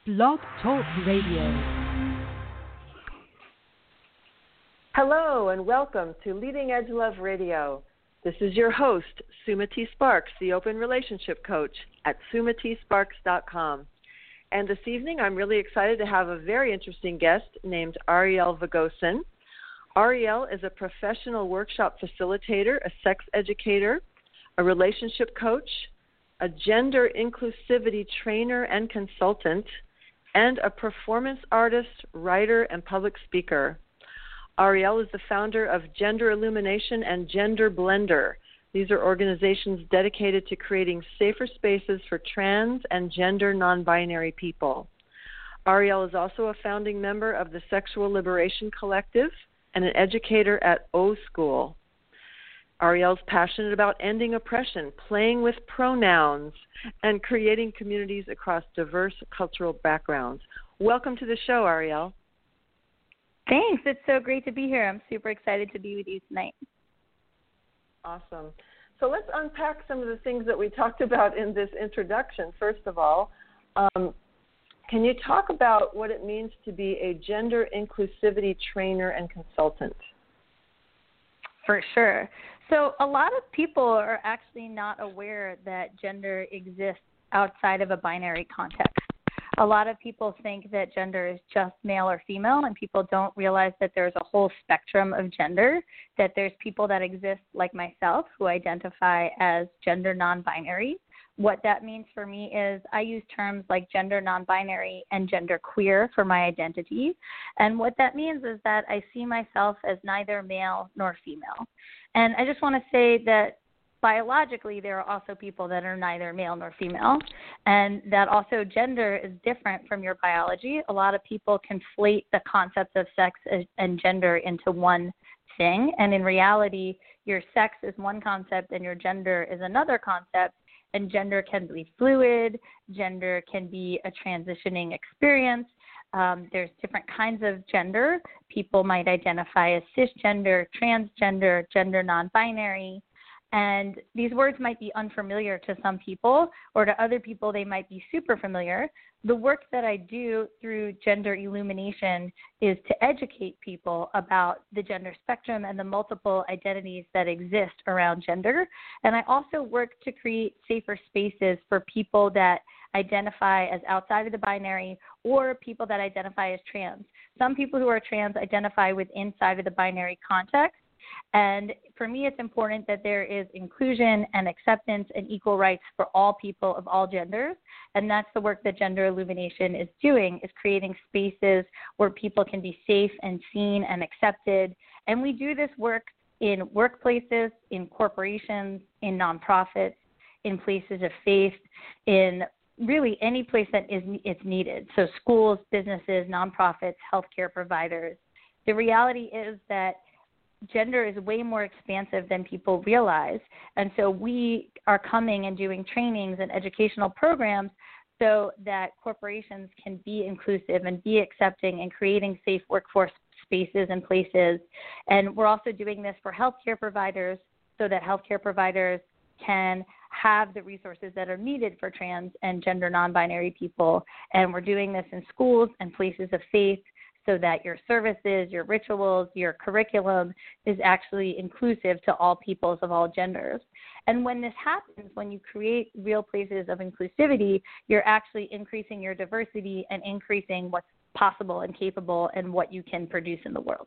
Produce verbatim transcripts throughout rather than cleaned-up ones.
Blog Talk Radio. Hello and welcome to Leading Edge Love Radio. This is your host, Sumati Sparks, the Open Relationship Coach at sumati sparks dot com. And this evening I'm really excited to have a very interesting guest named Ariel Vagosin. Ariel is a professional workshop facilitator, a sex educator, a relationship coach, a gender inclusivity trainer and consultant, and a performance artist, writer, and public speaker. Ariel is the founder of Gender Illumination and Gender Blender. These are organizations dedicated to creating safer spaces for trans and gender non-binary people. Ariel is also a founding member of the Sexual Liberation Collective and an educator at O School. Ariel's passionate about ending oppression, playing with pronouns, and creating communities across diverse cultural backgrounds. Welcome to the show, Ariel. Thanks. It's so great to be here. I'm super excited to be with you tonight. Awesome. So let's unpack some of the things that we talked about in this introduction. First of all, um, can you talk about what it means to be a gender inclusivity trainer and consultant? For sure. So a lot of people are actually not aware that gender exists outside of a binary context. A lot of people think that gender is just male or female, and people don't realize that there's a whole spectrum of gender, that there's people that exist like myself who identify as gender non-binary. What that means for me is I use terms like gender non-binary and gender queer for my identity. And what that means is that I see myself as neither male nor female. And I just want to say that biologically, there are also people that are neither male nor female, and that also gender is different from your biology. A lot of people conflate the concepts of sex and gender into one thing, and in reality, your sex is one concept and your gender is another concept, and gender can be fluid, gender can be a transitioning experience. Um, there's different kinds of gender. People might identify as cisgender, transgender, gender non-binary. And these words might be unfamiliar to some people, or to other people they might be super familiar. The work that I do through Gender Illumination is to educate people about the gender spectrum and the multiple identities that exist around gender. And I also work to create safer spaces for people that identify as outside of the binary or people that identify as trans. Some people who are trans identify with inside of the binary context. And for me, it's important that there is inclusion and acceptance and equal rights for all people of all genders. And that's the work that Gender Illumination is doing, is creating spaces where people can be safe and seen and accepted. And we do this work in workplaces, in corporations, in nonprofits, in places of faith, in really any place that is it's needed. So schools, businesses, nonprofits, healthcare providers. The reality is that gender is way more expansive than people realize. And so we are coming and doing trainings and educational programs so that corporations can be inclusive and be accepting and creating safe workforce spaces and places. And we're also doing this for healthcare providers so that healthcare providers can have the resources that are needed for trans and gender non-binary people. And we're doing this in schools and places of faith, so that your services, your rituals, your curriculum is actually inclusive to all peoples of all genders. And when this happens, when you create real places of inclusivity, you're actually increasing your diversity and increasing what's possible and capable and what you can produce in the world.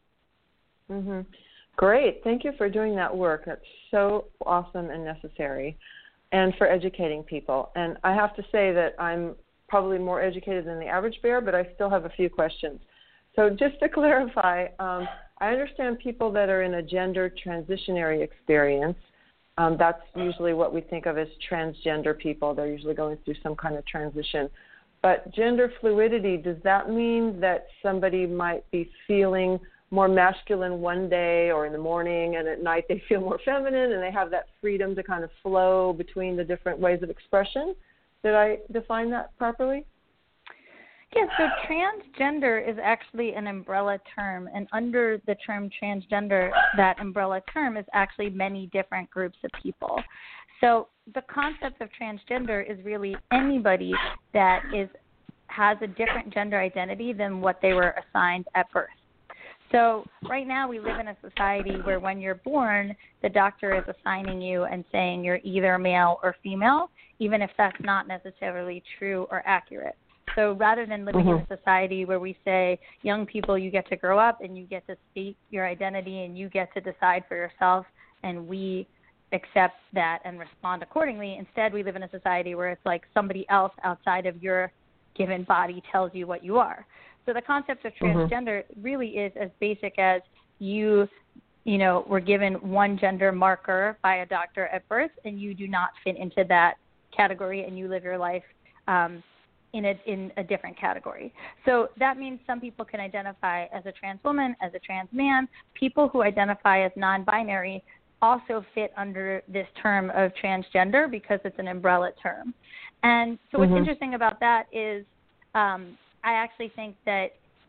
Mm-hmm. Great. Thank you for doing that work. That's so awesome and necessary, and for educating people. And I have to say that I'm probably more educated than the average bear, but I still have a few questions. So just to clarify, um, I understand people that are in a gender transitionary experience. Um, that's usually what we think of as transgender people. They're usually going through some kind of transition. But gender fluidity, does that mean that somebody might be feeling more masculine one day or in the morning, and at night they feel more feminine, and they have that freedom to kind of flow between the different ways of expression? Did I define that properly? Yeah, so transgender is actually an umbrella term, and under the term transgender, that umbrella term is actually many different groups of people. So the concept of transgender is really anybody that is has a different gender identity than what they were assigned at birth. So right now we live in a society where when you're born, the doctor is assigning you and saying you're either male or female, even if that's not necessarily true or accurate. So rather than living mm-hmm. in a society where we say, young people, you get to grow up and you get to state your identity and you get to decide for yourself, and we accept that and respond accordingly. Instead, we live in a society where it's like somebody else outside of your given body tells you what you are. So the concept of transgender mm-hmm. really is as basic as you, you know, were given one gender marker by a doctor at birth, and you do not fit into that category, and you live your life um, in a in a different category. So that means some people can identify as a trans woman, as a trans man. People who identify as non-binary also fit under this term of transgender because it's an umbrella term. And so what's mm-hmm. interesting about that is um, I actually think that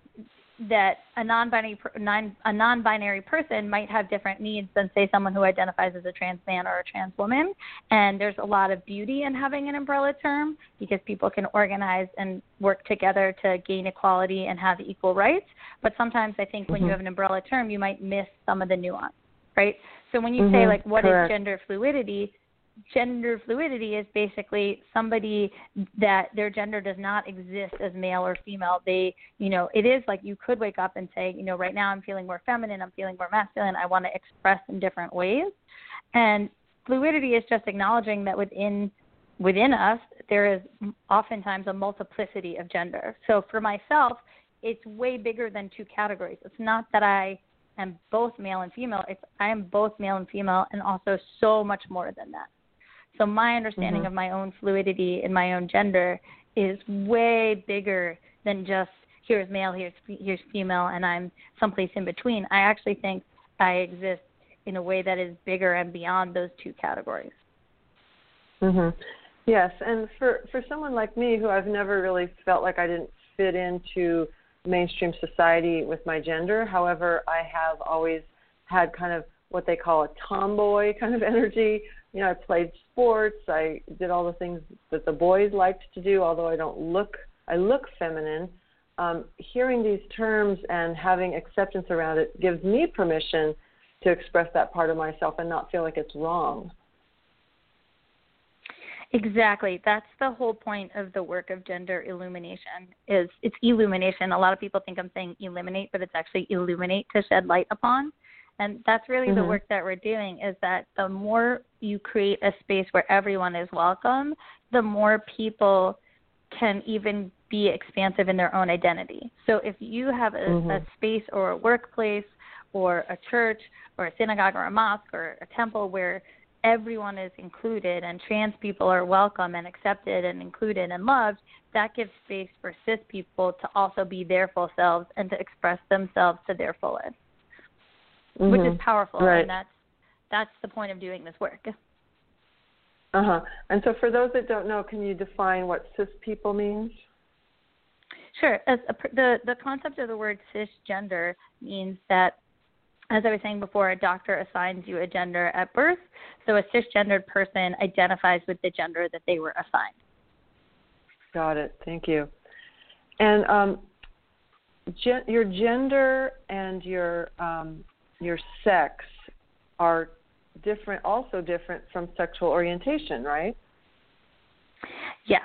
that a non-binary non, a non-binary person might have different needs than, say, someone who identifies as a trans man or a trans woman. And there's a lot of beauty in having an umbrella term because people can organize and work together to gain equality and have equal rights. But sometimes I think mm-hmm. when you have an umbrella term, you might miss some of the nuance, right? So when you mm-hmm. say, like, what Correct. Is gender fluidity, gender fluidity is basically somebody that their gender does not exist as male or female. They, you know, it is like you could wake up and say, you know, right now I'm feeling more feminine, I'm feeling more masculine, I want to express in different ways. And fluidity is just acknowledging that within within us there is oftentimes a multiplicity of gender. So for myself, it's way bigger than two categories. It's not that I am both male and female. It's I am both male and female and also so much more than that. So my understanding mm-hmm. of my own fluidity and my own gender is way bigger than just here's male, here's here's female, and I'm someplace in between. I actually think I exist in a way that is bigger and beyond those two categories. Mhm. Yes, and for for someone like me who I've never really felt like I didn't fit into mainstream society with my gender, however, I have always had kind of what they call a tomboy kind of energy. You know, I played sports. I did all the things that the boys liked to do, although I don't look, I look feminine. Um, hearing these terms and having acceptance around it gives me permission to express that part of myself and not feel like it's wrong. Exactly. That's the whole point of the work of gender illumination. Is it's illumination. A lot of people think I'm saying eliminate, but it's actually illuminate, to shed light upon. And that's really mm-hmm. the work that we're doing, is that the more you create a space where everyone is welcome, the more people can even be expansive in their own identity. So if you have a, mm-hmm. a space or a workplace or a church or a synagogue or a mosque or a temple where everyone is included and trans people are welcome and accepted and included and loved, that gives space for cis people to also be their full selves and to express themselves to their fullest. Mm-hmm. Which is powerful, right. and that's that's the point of doing this work. Uh-huh. And so for those that don't know, can you define what cis people means? Sure. As a, the, the concept of the word cisgender means that, as I was saying before, a doctor assigns you a gender at birth, so a cisgendered person identifies with the gender that they were assigned. Got it. Thank you. And um, gen- your gender and your um, your sex are different, also different from sexual orientation, right? Yes.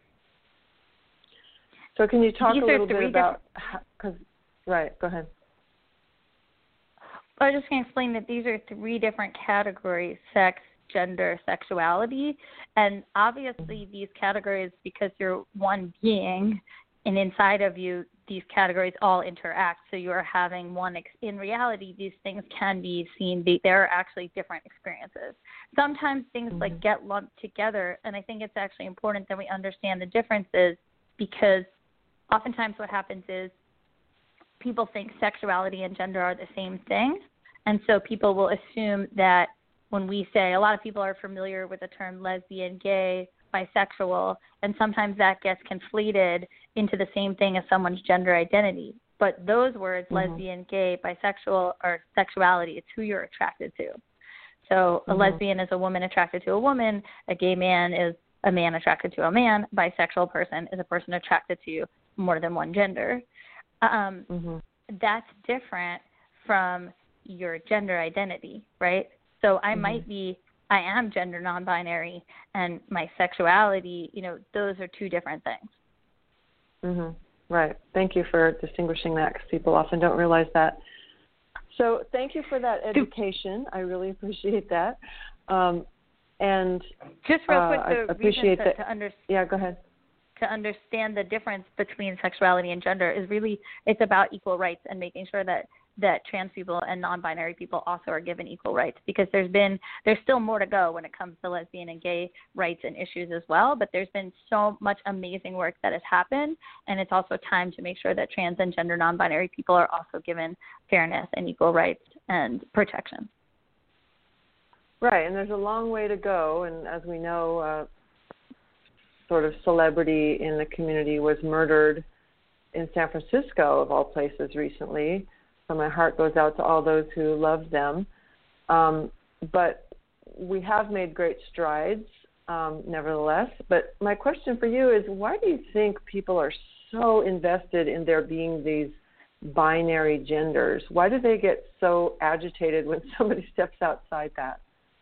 So can you talk These a little bit different... about, because, right, go ahead. I was just going to explain that these are three different categories: sex, gender, sexuality. And obviously these categories, because you're one being, and inside of you, these categories all interact. So you are having one, ex- in reality, these things can be seen, be, there are actually different experiences. Sometimes things mm-hmm. like get lumped together, and I think it's actually important that we understand the differences, because oftentimes what happens is people think sexuality and gender are the same thing. And so people will assume that when we say, a lot of people are familiar with the term lesbian, gay, bisexual, and sometimes that gets conflated into the same thing as someone's gender identity. But those words, mm-hmm. lesbian, gay, bisexual, are sexuality. It's who you're attracted to. So a mm-hmm. lesbian is a woman attracted to a woman. A gay man is a man attracted to a man. Bisexual person is a person attracted to more than one gender. Um, mm-hmm. That's different from your gender identity, right? So I mm-hmm. might be, I am gender non-binary, and my sexuality, you know, those are two different things. Mm-hmm. Right. Thank you for distinguishing that, because people often don't realize that. So thank you for that education. I really appreciate that. Um, and just real quick, uh, the I appreciate reason to, that. to understand. Yeah, go ahead. To understand the difference between sexuality and gender is really, it's about equal rights and making sure that, that trans people and non-binary people also are given equal rights, because there's been, there's still more to go when it comes to lesbian and gay rights and issues as well, but there's been so much amazing work that has happened, and it's also time to make sure that trans and gender non-binary people are also given fairness and equal rights and protection. Right, and there's a long way to go, and as we know, uh, sort of celebrity in the community was murdered in San Francisco, of all places, recently. So my heart goes out to all those who love them. Um, but we have made great strides, um, nevertheless. But my question for you is, why do you think people are so invested in there being these binary genders? Why do they get so agitated when somebody steps outside that?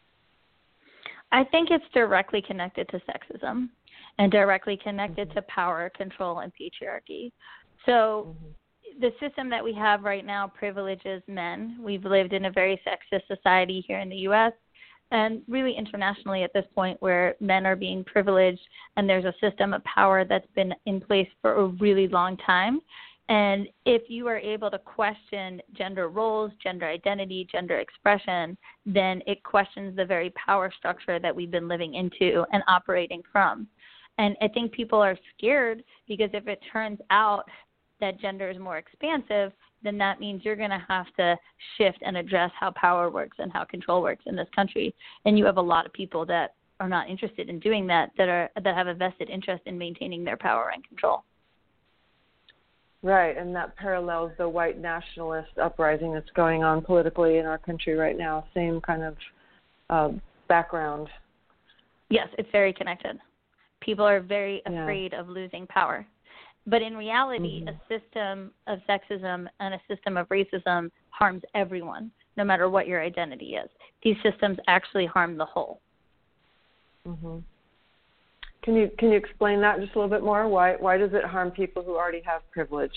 I think it's directly connected to sexism and directly connected mm-hmm. to power, control, and patriarchy. So mm-hmm. the system that we have right now privileges men. We've lived in a very sexist society here in the U S and really internationally at this point, where men are being privileged, and there's a system of power that's been in place for a really long time. And if you are able to question gender roles, gender identity, gender expression, then it questions the very power structure that we've been living into and operating from. And I think people are scared, because if it turns out that gender is more expansive, then that means you're going to have to shift and address how power works and how control works in this country. And you have a lot of people that are not interested in doing that, that are that have a vested interest in maintaining their power and control. Right, and that parallels the white nationalist uprising that's going on politically in our country right now. Same kind of uh, background. Yes, it's very connected. People are very yeah. afraid of losing power. But in reality, mm-hmm. a system of sexism and a system of racism harms everyone, no matter what your identity is. These systems actually harm the whole. Mm-hmm. Can you can you explain that just a little bit more? Why why does it harm people who already have privilege?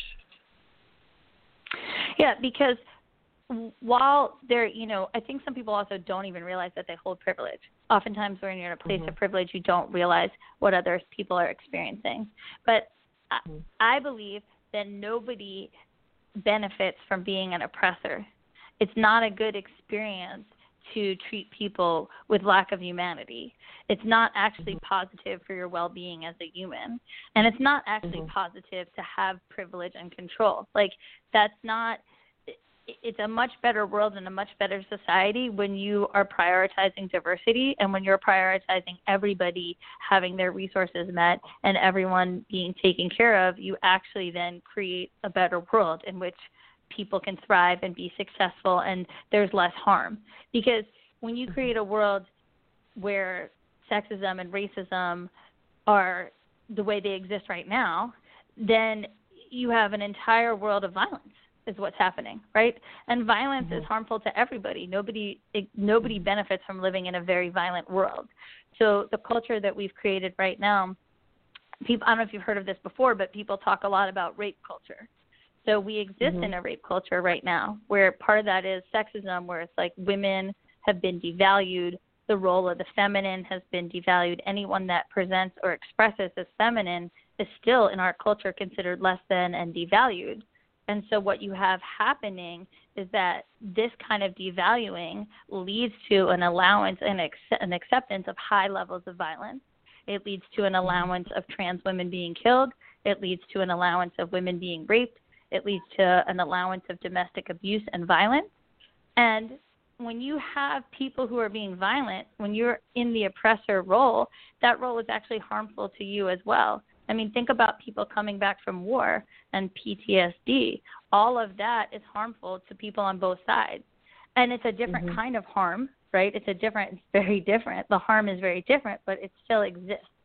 Yeah, because while they're, you know, I think some people also don't even realize that they hold privilege. Oftentimes when you're in a place mm-hmm. of privilege, you don't realize what other people are experiencing. But mm-hmm. I believe that nobody benefits from being an oppressor. It's not a good experience to treat people with lack of humanity. It's not actually mm-hmm. positive for your well-being as a human. And it's not actually mm-hmm. positive to have privilege and control. Like, that's not, it's a much better world and a much better society when you are prioritizing diversity and when you're prioritizing everybody having their resources met and everyone being taken care of. You actually then create a better world in which people can thrive and be successful, and there's less harm. Because when you create a world where sexism and racism are the way they exist right now, then you have an entire world of violence is what's happening, right? And violence mm-hmm. is harmful to everybody. Nobody it, nobody benefits from living in a very violent world. So the culture that we've created right now, people, I don't know if you've heard of this before, but people talk a lot about rape culture. So we exist mm-hmm. in a rape culture right now, where part of that is sexism, where it's like women have been devalued, the role of the feminine has been devalued. Anyone that presents or expresses as feminine is still in our culture considered less than and devalued. And so what you have happening is that this kind of devaluing leads to an allowance and an acceptance of high levels of violence. It leads to an allowance of trans women being killed. It leads to an allowance of women being raped. It leads to an allowance of domestic abuse and violence. And when you have people who are being violent, when you're in the oppressor role, that role is actually harmful to you as well. I mean, think about people coming back from war and P T S D. All of that is harmful to people on both sides. And it's a different mm-hmm. kind of harm, right? It's a different, it's very different. The harm is very different, but it still exists.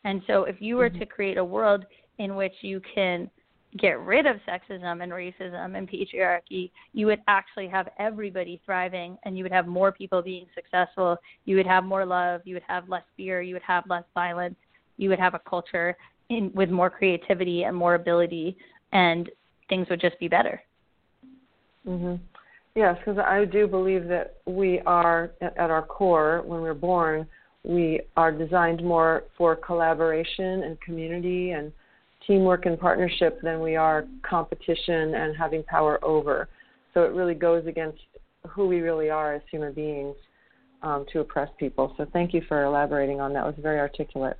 And so if you were mm-hmm. to create a world in which you can get rid of sexism and racism and patriarchy, you would actually have everybody thriving, and you would have more people being successful. You would have more love. You would have less fear. You would have less violence. You would have a culture in, with more creativity and more ability, and things would just be better. Mm-hmm. Yes, because I do believe that we are, at our core, when we're born, we are designed more for collaboration and community and teamwork and partnership than we are competition and having power over. So it really goes against who we really are as human beings um, to oppress people. So thank you for elaborating on that. It was very articulate.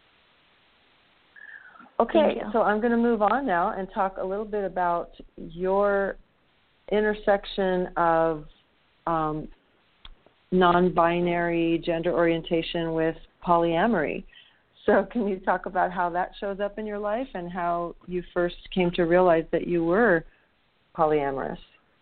Okay, so I'm going to move on now and talk a little bit about your intersection of um, non-binary gender orientation with polyamory. So can you talk about how that shows up in your life and how you first came to realize that you were polyamorous?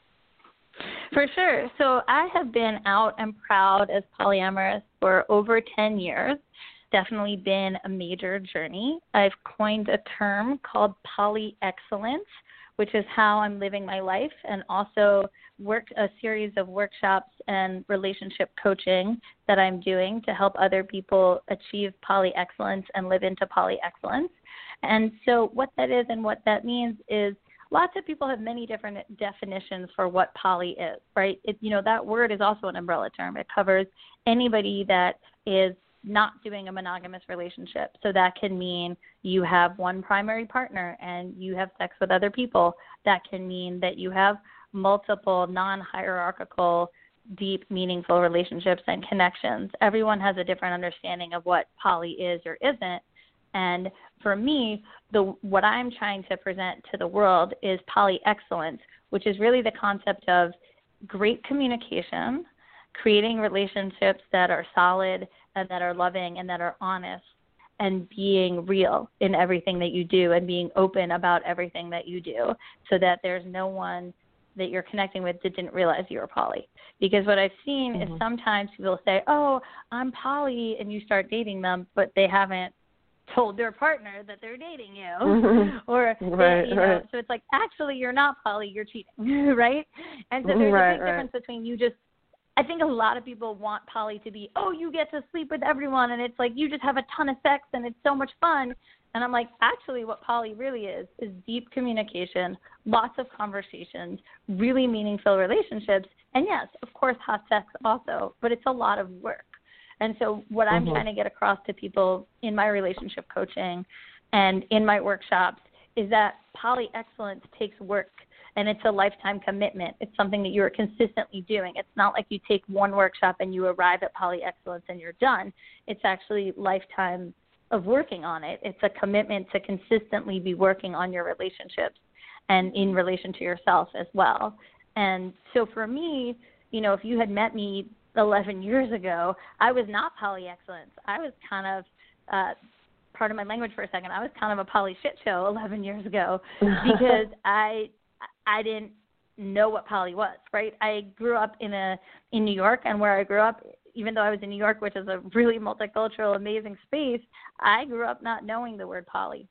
For sure. So I have been out and proud as polyamorous for over ten years. Definitely been a major journey. I've coined a term called poly-excellence, which is how I'm living my life, and also work a series of workshops and relationship coaching that I'm doing to help other people achieve poly-excellence and live into poly-excellence. And so what that is and what that means is lots of people have many different definitions for what poly is, right? It, you know, that word is also an umbrella term. It covers anybody that is not doing a monogamous relationship. So that can mean you have one primary partner and you have sex with other people. That can mean that you have multiple non-hierarchical, deep, meaningful relationships and connections. Everyone has a different understanding of what poly is or isn't. And for me, the what I'm trying to present to the world is poly-excellence, which is really the concept of great communication, creating relationships that are solid and that are loving and that are honest, and being real in everything that you do and being open about everything that you do, so that there's no one that you're connecting with that didn't realize you were poly. Because what I've seen mm-hmm. is sometimes people say, oh, I'm poly, and you start dating them, but they haven't told their partner that they're dating you. Mm-hmm. or right, they, you know, right. So it's like, actually, you're not poly, you're cheating, right? And so there's right, a big right. difference between you just I think a lot of people want poly to be, oh, you get to sleep with everyone, and it's like you just have a ton of sex, and it's so much fun. And I'm like, actually, what poly really is is deep communication, lots of conversations, really meaningful relationships, and yes, of course, hot sex also, but it's a lot of work. And so what I'm mm-hmm. trying to get across to people in my relationship coaching and in my workshops is that poly excellence takes work. And it's a lifetime commitment. It's something that you are consistently doing. It's not like you take one workshop and you arrive at poly excellence and you're done. It's actually lifetime of working on it. It's a commitment to consistently be working on your relationships and in relation to yourself as well. And so for me, you know, if you had met me eleven years ago, I was not poly excellence. I was kind of, uh, pardon my language for a second, I was kind of a poly shit show eleven years ago because I – I didn't know what poly was, right? I grew up in a in New York, and where I grew up, even though I was in New York, which is a really multicultural, amazing space, I grew up not knowing the word poly.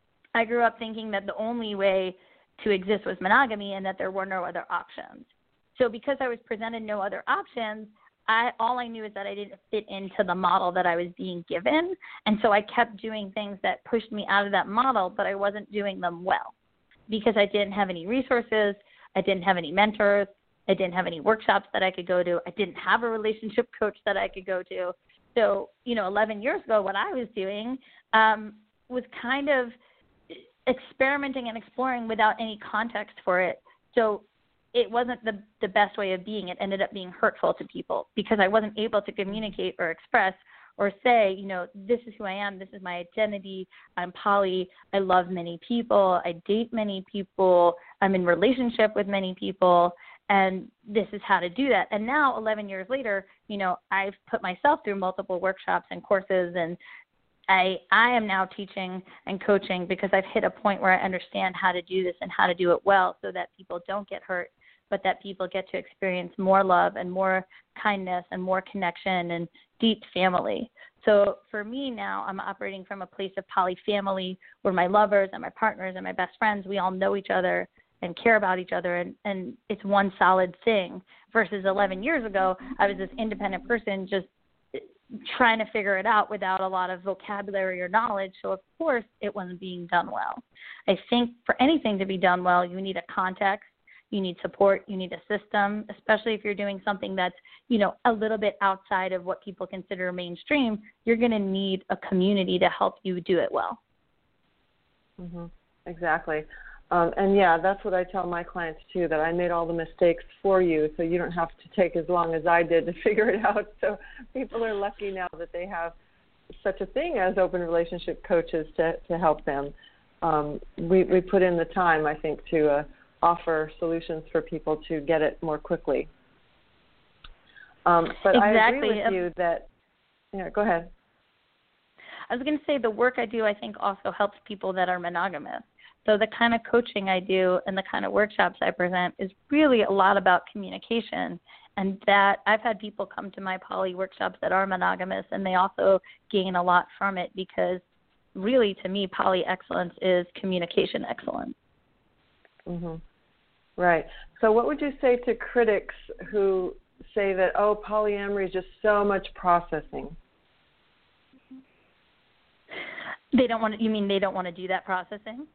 I grew up thinking that the only way to exist was monogamy and that there were no other options. So because I was presented no other options, I all I knew is that I didn't fit into the model that I was being given, and so I kept doing things that pushed me out of that model, but I wasn't doing them well. Because I didn't have any resources, I didn't have any mentors, I didn't have any workshops that I could go to, I didn't have a relationship coach that I could go to. So, you know, eleven years ago, what I was doing um, was kind of experimenting and exploring without any context for it. So it wasn't the, the best way of being. It ended up being hurtful to people because I wasn't able to communicate or express or say, you know, this is who I am, this is my identity, I'm poly, I love many people, I date many people, I'm in relationship with many people, and this is how to do that. And now, eleven years later, you know, I've put myself through multiple workshops and courses, and I I am now teaching and coaching because I've hit a point where I understand how to do this and how to do it well so that people don't get hurt, but that people get to experience more love and more kindness and more connection and deep family. So for me now, I'm operating from a place of polyfamily where my lovers and my partners and my best friends, we all know each other and care about each other, and, and it's one solid thing. Versus eleven years ago, I was this independent person just trying to figure it out without a lot of vocabulary or knowledge. So, of course, it wasn't being done well. I think for anything to be done well, you need a context, you need support, you need a system, especially if you're doing something that's, you know, a little bit outside of what people consider mainstream. You're going to need a community to help you do it well. Mm-hmm. Exactly. Um, and, yeah, that's what I tell my clients, too, that I made all the mistakes for you so you don't have to take as long as I did to figure it out. So people are lucky now that they have such a thing as open relationship coaches to, to help them. Um, we, we put in the time, I think, to uh, offer solutions for people to get it more quickly. Um, but exactly. I agree with you that, yeah, go ahead. I was going to say the work I do, I think, also helps people that are monogamous. So the kind of coaching I do and the kind of workshops I present is really a lot about communication. And that I've had people come to my poly workshops that are monogamous, and they also gain a lot from it because really, to me, poly excellence is communication excellence. Mm-hmm. Right. So what would you say to critics who say that, oh, polyamory is just so much processing? They don't want to, you mean they don't want to do that processing?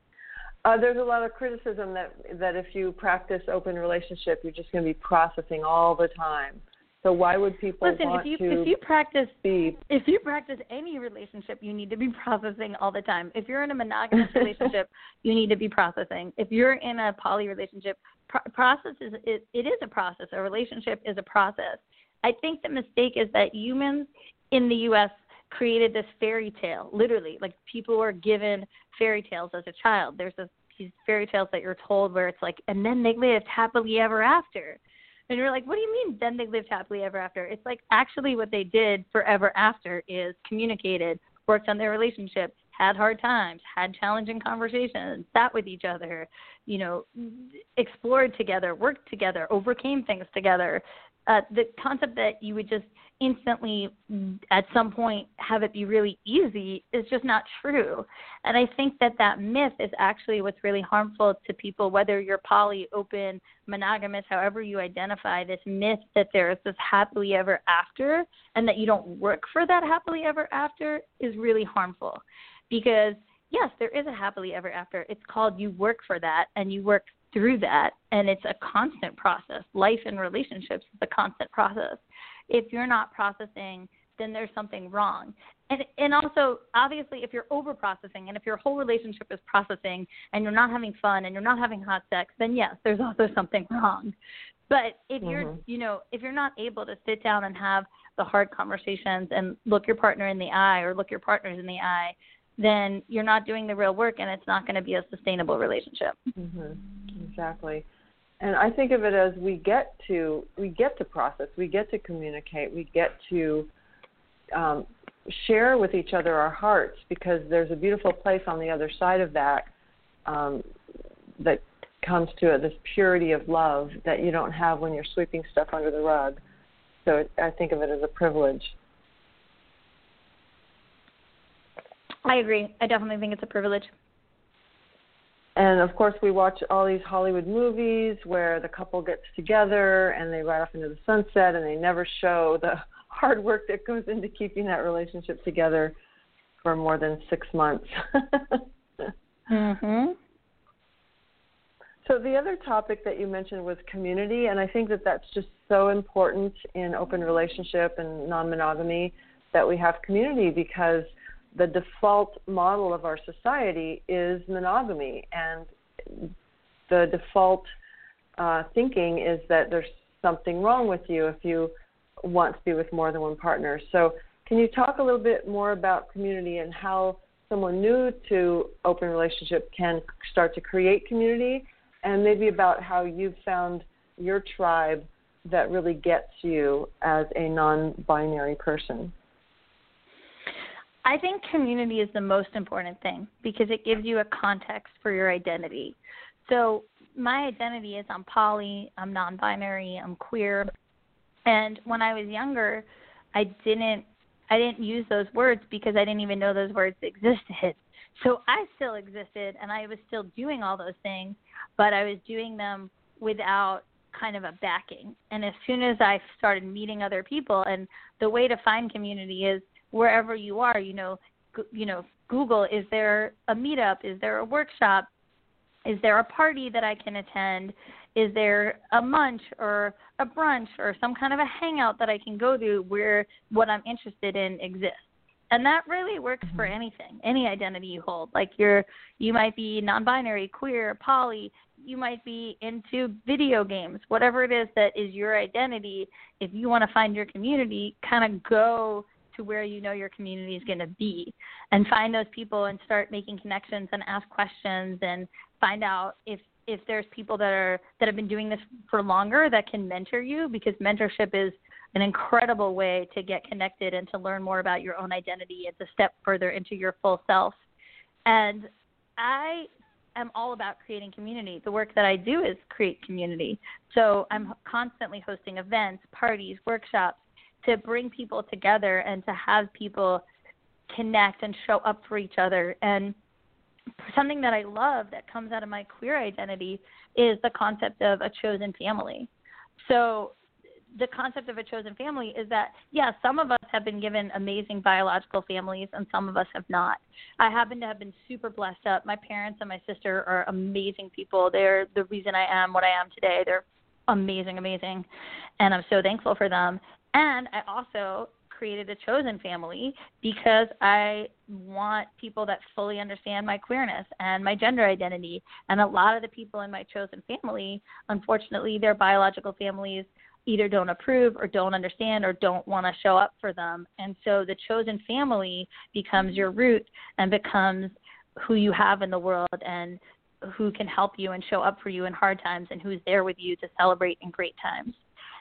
Uh, there's a lot of criticism that that if you practice open relationship, you're just going to be processing all the time. So why would people Listen, want if you, to if you practice be... if you practice any relationship, you need to be processing all the time. If you're in a monogamous relationship, you need to be processing. If you're in a poly relationship, pro- process is it, it is a process. A relationship is a process. I think the mistake is that humans in the U S created this fairy tale, literally. Like, people were given fairy tales as a child. There's this, these fairy tales that you're told where it's like, and then they lived happily ever after. And you're like, what do you mean, then they lived happily ever after? It's like, actually what they did forever after is communicated, worked on their relationship, had hard times, had challenging conversations, sat with each other, you know, explored together, worked together, overcame things together. Uh, the concept that you would just instantly at some point have it be really easy is just not true. And I think that that myth is actually what's really harmful to people, whether you're poly, open, monogamous, however you identify. This myth that there is this happily ever after and that you don't work for that happily ever after is really harmful. Because, yes, there is a happily ever after. It's called you work for that, and you work through that, and it's a constant process. Life and relationships is a constant process. If you're not processing, then there's something wrong. And and also, obviously, if you're over-processing, and if your whole relationship is processing, and you're not having fun, and you're not having hot sex, then yes, there's also something wrong. But if mm-hmm. you're, you know, if you're not able to sit down and have the hard conversations and look your partner in the eye or look your partners in the eye, then you're not doing the real work, and it's not going to be a sustainable relationship. Mm-hmm. Exactly. And I think of it as we get to we get to process, we get to communicate, we get to um, share with each other our hearts, because there's a beautiful place on the other side of that um, that comes to it, this purity of love that you don't have when you're sweeping stuff under the rug. So it, I think of it as a privilege. I agree. I definitely think it's a privilege. And, of course, we watch all these Hollywood movies where the couple gets together and they ride off into the sunset, and they never show the hard work that goes into keeping that relationship together for more than six months. mm-hmm. So the other topic that you mentioned was community, and I think that that's just so important in open relationship and non-monogamy, that we have community, because the default model of our society is monogamy, and the default uh, thinking is that there's something wrong with you if you want to be with more than one partner. So can you talk a little bit more about community and how someone new to open relationship can start to create community, and maybe about how you've found your tribe that really gets you as a non-binary person? I think community is the most important thing, because it gives you a context for your identity. So my identity is I'm poly, I'm non-binary, I'm queer. And when I was younger, I didn't I didn't use those words because I didn't even know those words existed. So I still existed, and I was still doing all those things, but I was doing them without kind of a backing. And as soon as I started meeting other people, and the way to find community is wherever you are, you know, go, you know, Google, is there a meetup? Is there a workshop? Is there a party that I can attend? Is there a munch or a brunch or some kind of a hangout that I can go to where what I'm interested in exists? And that really works mm-hmm. for anything, any identity you hold. Like you're, you might be non-binary, queer, poly. You might be into video games. Whatever it is that is your identity, if you want to find your community, kind of go to where you know your community is going to be and find those people and start making connections and ask questions and find out if if there's people that are that have been doing this for longer that can mentor you, because mentorship is an incredible way to get connected and to learn more about your own identity and to step further into your full self. And I am all about creating community. The work that I do is create community. So I'm constantly hosting events, parties, workshops to bring people together and to have people connect and show up for each other. And something that I love that comes out of my queer identity is the concept of a chosen family. So the concept of a chosen family is that, yeah, some of us have been given amazing biological families and some of us have not. I happen to have been super blessed up. My parents and my sister are amazing people. They're the reason I am what I am today. They're amazing, amazing, and I'm so thankful for them. And I also created a chosen family because I want people that fully understand my queerness and my gender identity. And a lot of the people in my chosen family, unfortunately, their biological families either don't approve or don't understand or don't want to show up for them. And so the chosen family becomes your root and becomes who you have in the world and who can help you and show up for you in hard times and who's there with you to celebrate in great times.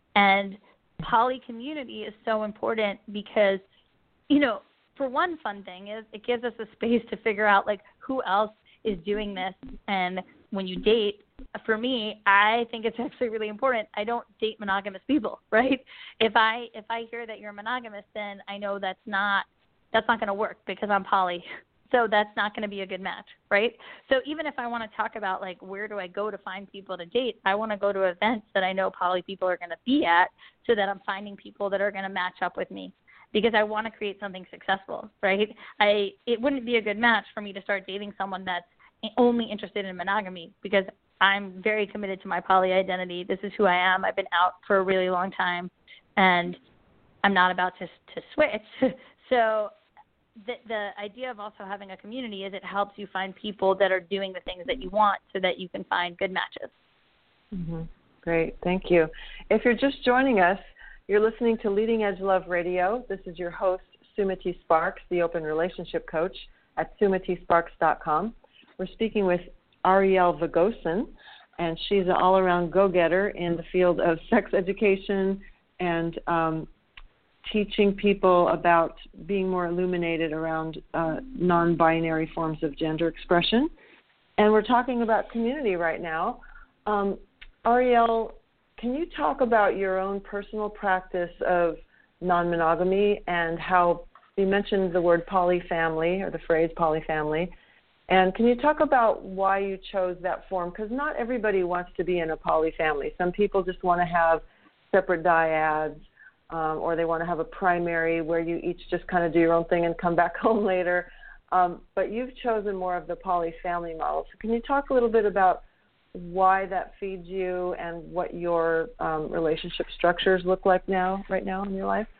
And poly community is so important because, you know, for one fun thing is it gives us a space to figure out, like, who else is doing this. And when you date, for me, I think it's actually really important. I don't date monogamous people, right? If I if I hear that you're monogamous, then I know that's not that's not going to work because I'm poly. So that's not going to be a good match, right? So even if I want to talk about, like, where do I go to find people to date, I want to go to events that I know poly people are going to be at so that I'm finding people that are going to match up with me because I want to create something successful, right? I It wouldn't be a good match for me to start dating someone that's only interested in monogamy because I'm very committed to my poly identity. This is who I am. I've been out for a really long time, and I'm not about to to switch. So the, the idea of also having a community is it helps you find people that are doing the things that you want so that you can find good matches. Mm-hmm. Great. Thank you. If you're just joining us, you're listening to Leading Edge Love Radio. This is your host, Sumati Sparks, the Open Relationship Coach at sumati sparks dot com. We're speaking with Arielle Vagosin, and she's an all-around go-getter in the field of sex education and um, teaching people about being more illuminated around uh, non-binary forms of gender expression. And we're talking about community right now. Um, Arielle, can you talk about your own personal practice of non-monogamy and how you mentioned the word polyfamily or the phrase polyfamily? And can you talk about why you chose that form? Because not everybody wants to be in a poly family. Some people just want to have separate dyads, um, or they want to have a primary where you each just kind of do your own thing and come back home later. Um, but you've chosen more of the poly family model. So can you talk a little bit about why that feeds you and what your um, relationship structures look like now, right now in your life?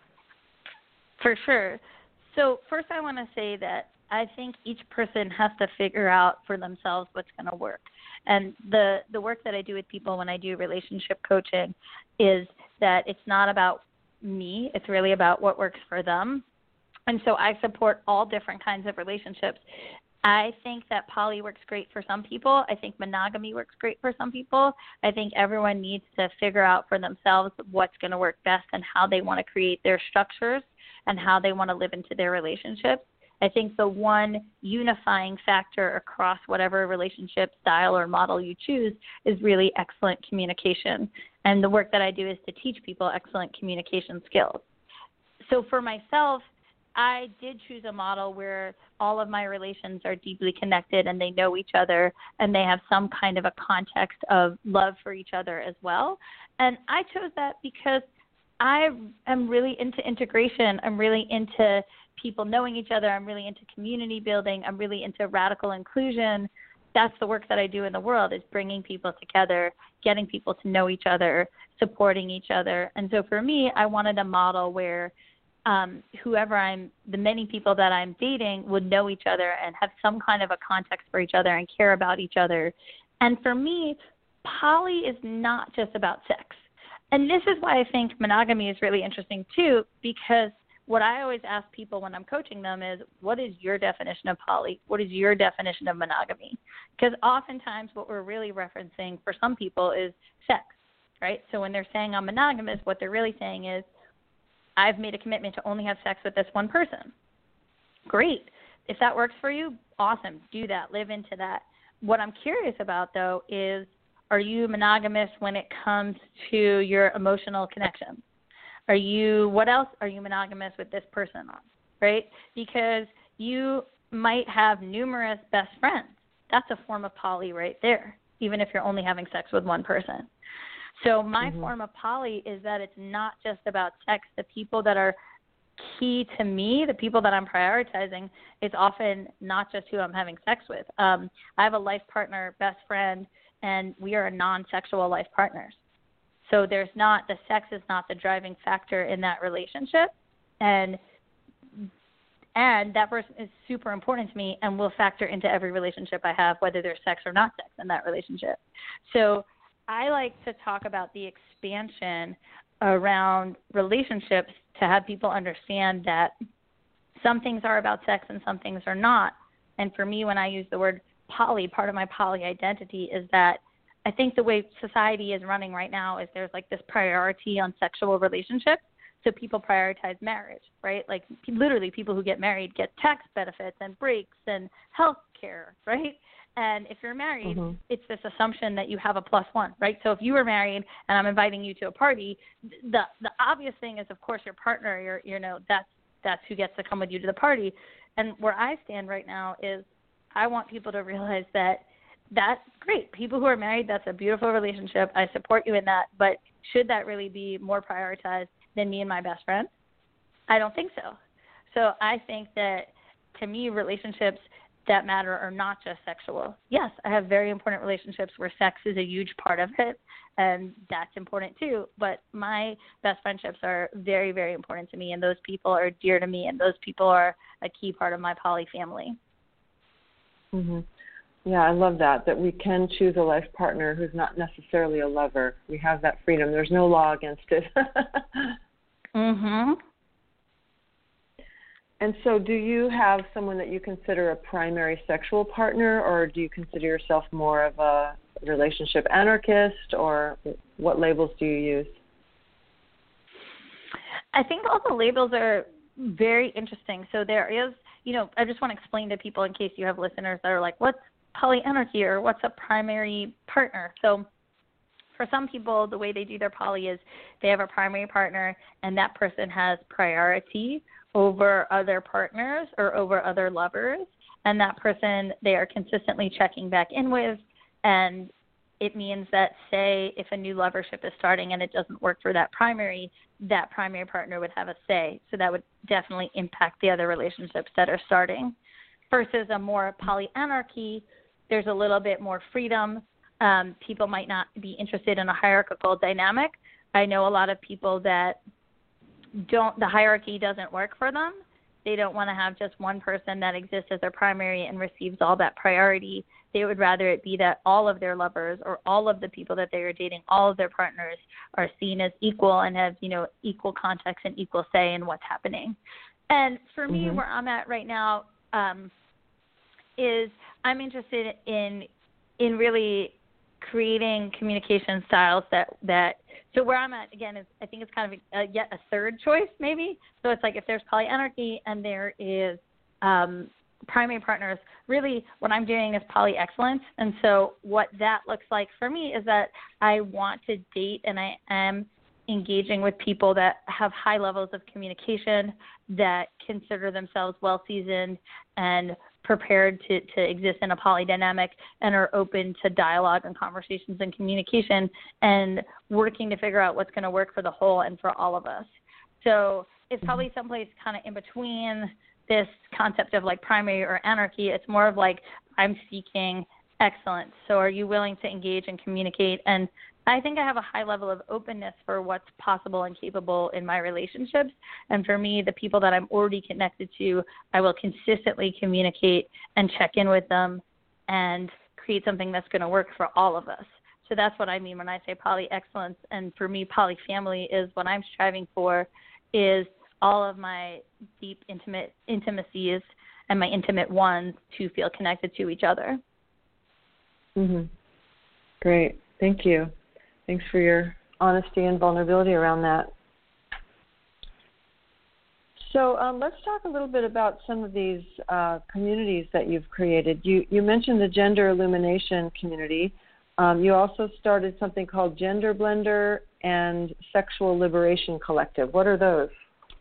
For sure. So first I want to say that I think each person has to figure out for themselves what's going to work. And the, the work that I do with people when I do relationship coaching is that it's not about me. It's really about what works for them. And so I support all different kinds of relationships. I think that poly works great for some people. I think monogamy works great for some people. I think everyone needs to figure out for themselves what's going to work best and how they want to create their structures and how they want to live into their relationships. I think the one unifying factor across whatever relationship style or model you choose is really excellent communication. And the work that I do is to teach people excellent communication skills. so for myself, I did choose a model where all of my relations are deeply connected and they know each other and they have some kind of a context of love for each other as well. And I chose that because I am really into integration. I'm really into people knowing each other. I'm really into community building. I'm really into radical inclusion. That's the work that I do in the world, is bringing people together, getting people to know each other, supporting each other. And so for me, I wanted a model where um, whoever I'm, the many people that I'm dating would know each other and have some kind of a context for each other and care about each other. And for me, poly is not just about sex. And this is why I think monogamy is really interesting too, because what I always ask people when I'm coaching them is, what is your definition of poly? What is your definition of monogamy? Because oftentimes what we're really referencing for some people is sex, right? So when they're saying I'm monogamous, what they're really saying is, I've made a commitment to only have sex with this one person. Great. If that works for you, awesome. Do that. Live into that. What I'm curious about, though, is, are you monogamous when it comes to your emotional connection? Are you, what else are you monogamous with this person on, right? Because you might have numerous best friends. That's a form of poly right there, even if you're only having sex with one person. So my mm-hmm. form of poly is that it's not just about sex. The people that are key to me, the people that I'm prioritizing, is often not just who I'm having sex with. Um, I have a life partner, best friend, and we are non-sexual life partners. So there's not, the sex is not the driving factor in that relationship. And and that person is super important to me and will factor into every relationship I have, whether there's sex or not sex in that relationship. So I like to talk about the expansion around relationships to have people understand that some things are about sex and some things are not. And for me, when I use the word poly, part of my poly identity is that I think the way society is running right now is there's like this priority on sexual relationships. So people prioritize marriage, right? Like literally people who get married get tax benefits and breaks and health care, right? And if you're married, mm-hmm. it's this assumption that you have a plus one, right? So if you were married and I'm inviting you to a party, the the obvious thing is, of course, your partner, your, you know, that's, that's who gets to come with you to the party. And where I stand right now is I want people to realize that that's great. People who are married, that's a beautiful relationship. I support you in that. But should that really be more prioritized than me and my best friend? I don't think so. So I think that, to me, relationships that matter are not just sexual. Yes, I have very important relationships where sex is a huge part of it, and that's important too. But my best friendships are very, very important to me, and those people are dear to me, and those people are a key part of my poly family. Mm-hmm. Yeah, I love that, that we can choose a life partner who's not necessarily a lover. We have that freedom. There's no law against it. mm-hmm. And so do you have someone that you consider a primary sexual partner, or do you consider yourself more of a relationship anarchist, or what labels do you use? I think all the labels are very interesting. So there is, you know, I just want to explain to people in case you have listeners that are like, what's polyanarchy or what's a primary partner? So for some people, the way they do their poly is they have a primary partner and that person has priority over other partners or over other lovers, and that person they are consistently checking back in with. And it means that, say, if a new lovership is starting and it doesn't work for that primary, that primary partner would have a say. So that would definitely impact the other relationships that are starting. Versus a more polyanarchy, there's a little bit more freedom. Um, people might not be interested in a hierarchical dynamic. I know a lot of people that don't, the hierarchy doesn't work for them. They don't want to have just one person that exists as their primary and receives all that priority. They would rather it be that all of their lovers or all of the people that they are dating, all of their partners are seen as equal and have, you know, equal context and equal say in what's happening. And for me, mm-hmm. where I'm at right now um, is I'm interested in in really creating communication styles that, that so where I'm at, again, is I think it's kind of a, a, yet a third choice maybe. So it's like if there's polyanarchy and there is um, primary partners, really what I'm doing is poly-excellence. And so what that looks like for me is that I want to date and I am engaging with people that have high levels of communication, that consider themselves well-seasoned and prepared to, to exist in a polydynamic and are open to dialogue and conversations and communication and working to figure out what's going to work for the whole and for all of us. So it's probably someplace kind of in between this concept of like primary or anarchy. It's more of like, I'm seeking excellence. So are you willing to engage and communicate? And I think I have a high level of openness for what's possible and capable in my relationships. And for me, the people that I'm already connected to, I will consistently communicate and check in with them and create something that's going to work for all of us. So that's what I mean when I say poly excellence. And for me, poly family is what I'm striving for, is all of my deep intimate intimacies and my intimate ones to feel connected to each other. Mm-hmm. Great. Thank you. Thanks for your honesty and vulnerability around that. So um, let's talk a little bit about some of these uh, communities that you've created. You, you mentioned the Gender Illumination community. Um, you also started something called Gender Blender and Sexual Liberation Collective. What are those?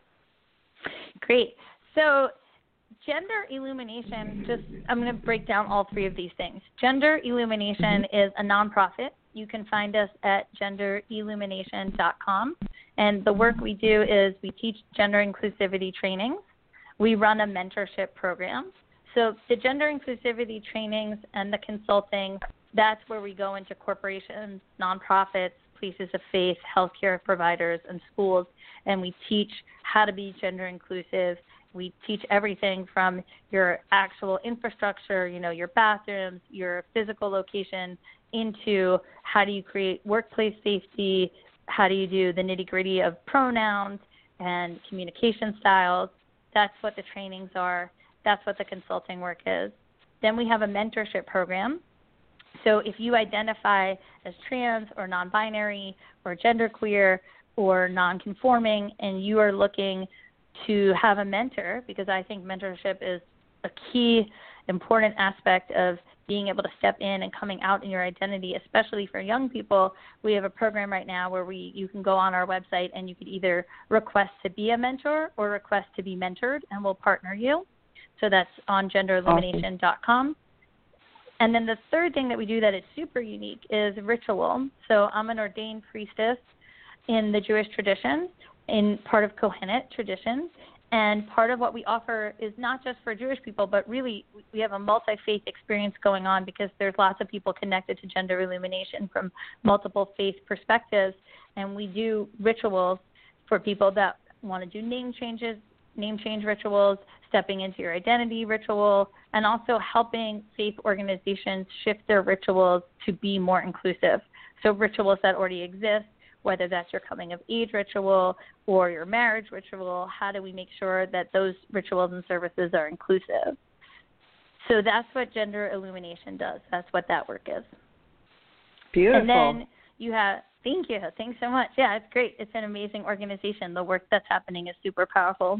Great. So Gender Illumination, just I'm going to break down all three of these things. Gender Illumination mm-hmm. is a nonprofit. You can find us at gender illumination dot com. And the work we do is we teach gender inclusivity trainings. We run a mentorship program. So the gender inclusivity trainings and the consulting, that's where we go into corporations, nonprofits, places of faith, healthcare providers, and schools, and we teach how to be gender inclusive. We teach everything from your actual infrastructure, you know, your bathrooms, your physical location, into how do you create workplace safety, how do you do the nitty-gritty of pronouns and communication styles. That's what the trainings are. That's what the consulting work is. Then we have a mentorship program. So if you identify as trans or non-binary or genderqueer or non-conforming and you are looking to have a mentor, because I think mentorship is a key important aspect of being able to step in and coming out in your identity, especially for young people. We have a program right now where we you can go on our website and you can either request to be a mentor or request to be mentored, and we'll partner you. So that's on gender illumination dot com. And then the third thing that we do that is super unique is ritual. So I'm an ordained priestess in the Jewish tradition, in part of Kohenet tradition. And part of what we offer is not just for Jewish people, but really we have a multi-faith experience going on because there's lots of people connected to gender illumination from multiple faith perspectives. And we do rituals for people that want to do name changes, name change rituals, stepping into your identity ritual, and also helping faith organizations shift their rituals to be more inclusive. So rituals that already exist, whether that's your coming of age ritual or your marriage ritual, how do we make sure that those rituals and services are inclusive? So that's what Gender Illumination does. That's what that work is. Beautiful. And then you have, thank you. Thanks so much. Yeah, it's great. It's an amazing organization. The work that's happening is super powerful.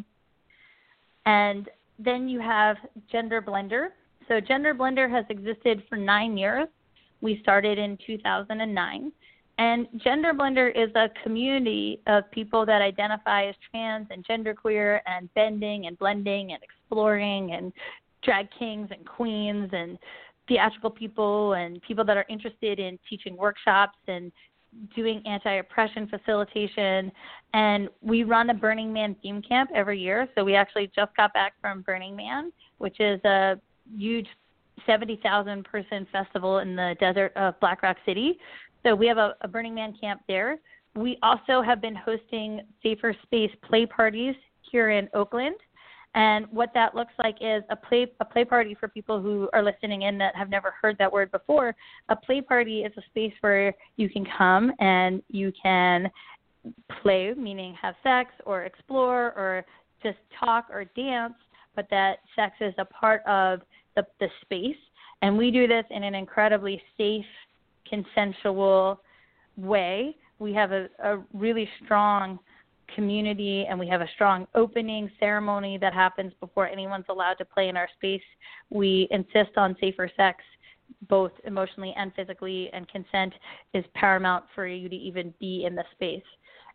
And then you have Gender Blender. So Gender Blender has existed for nine years. We started in two thousand nine. And Gender Blender is a community of people that identify as trans and genderqueer and bending and blending and exploring and drag kings and queens and theatrical people and people that are interested in teaching workshops and doing anti-oppression facilitation. And we run a Burning Man theme camp every year. So we actually just got back from Burning Man, which is a huge seventy thousand person festival in the desert of Black Rock City. So we have a, a Burning Man camp there. We also have been hosting Safer Space play parties here in Oakland. And what that looks like is a play a play party for people who are listening in that have never heard that word before. A play party is a space where you can come and you can play, meaning have sex or explore or just talk or dance, but that sex is a part of the, the space. And we do this in an incredibly safe, consensual way. We have a, a really strong community and we have a strong opening ceremony that happens before anyone's allowed to play in our space. We insist on safer sex, both emotionally and physically, and consent is paramount for you to even be in the space.